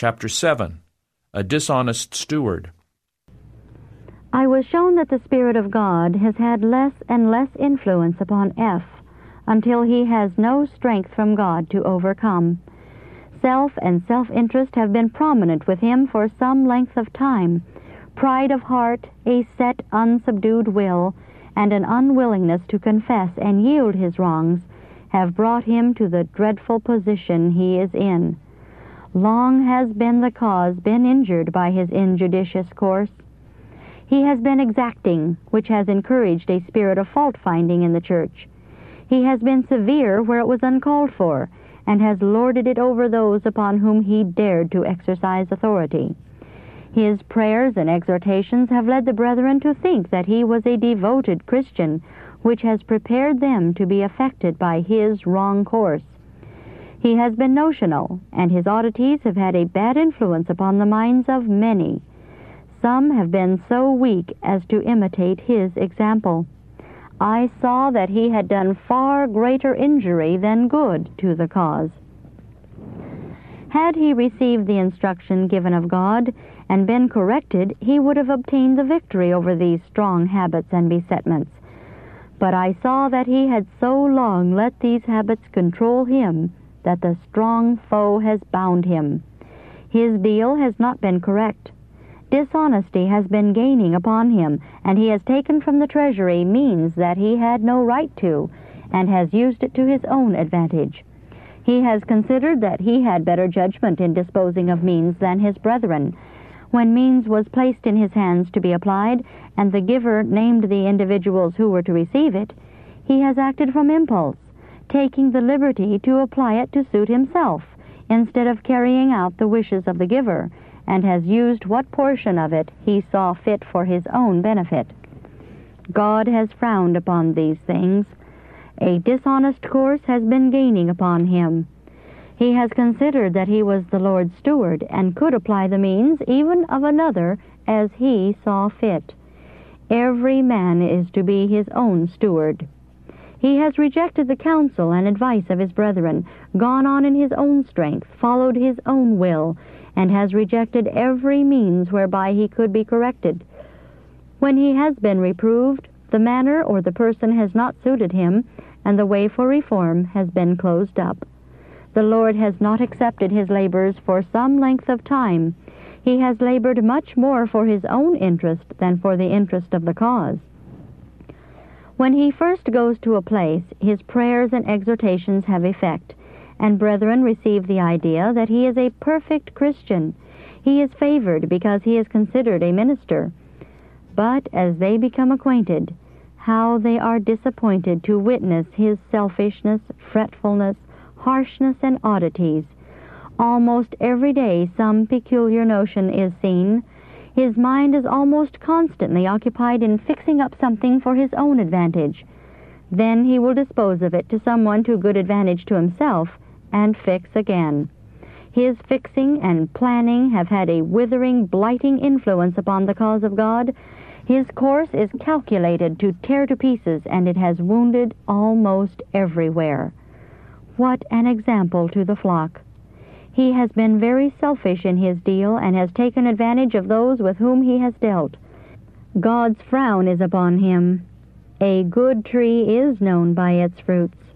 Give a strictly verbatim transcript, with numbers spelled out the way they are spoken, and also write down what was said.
Chapter seven. A Dishonest Steward. I was shown that the Spirit of God has had less and less influence upon F until he has no strength from God to overcome. Self and self-interest have been prominent with him for some length of time. Pride of heart, a set, unsubdued will, and an unwillingness to confess and yield his wrongs have brought him to the dreadful position he is in. Long has been the cause been injured by his injudicious course. He has been exacting, which has encouraged a spirit of fault-finding in the church. He has been severe where it was uncalled for, and has lorded it over those upon whom he dared to exercise authority. His prayers and exhortations have led the brethren to think that he was a devoted Christian, which has prepared them to be affected by his wrong course. He has been notional, and his oddities have had a bad influence upon the minds of many. Some have been so weak as to imitate his example. I saw that he had done far greater injury than good to the cause. Had he received the instruction given of God and been corrected, he would have obtained the victory over these strong habits and besetments. But I saw that he had so long let these habits control him that the strong foe has bound him. His deal has not been correct. Dishonesty has been gaining upon him, and he has taken from the treasury means that he had no right to, and has used it to his own advantage. He has considered that he had better judgment in disposing of means than his brethren. When means was placed in his hands to be applied, and the giver named the individuals who were to receive it, he has acted from impulse, taking the liberty to apply it to suit himself, instead of carrying out the wishes of the giver, and has used what portion of it he saw fit for his own benefit. God has frowned upon these things. A dishonest course has been gaining upon him. He has considered that he was the Lord's steward, and could apply the means even of another as he saw fit. Every man is to be his own steward. He has rejected the counsel and advice of his brethren, gone on in his own strength, followed his own will, and has rejected every means whereby he could be corrected. When he has been reproved, the manner or the person has not suited him, and the way for reform has been closed up. The Lord has not accepted his labors for some length of time. He has labored much more for his own interest than for the interest of the cause. When he first goes to a place, his prayers and exhortations have effect, and brethren receive the idea that he is a perfect Christian. He is favored because he is considered a minister. But as they become acquainted, how they are disappointed to witness his selfishness, fretfulness, harshness, and oddities. Almost every day some peculiar notion is seen. His mind is almost constantly occupied in fixing up something for his own advantage. Then he will dispose of it to someone to good advantage to himself, and fix again. His fixing and planning have had a withering, blighting influence upon the cause of God. His course is calculated to tear to pieces, and it has wounded almost everywhere. What an example to the flock! He has been very selfish in his deal, and has taken advantage of those with whom he has dealt. God's frown is upon him. A good tree is known by its fruits.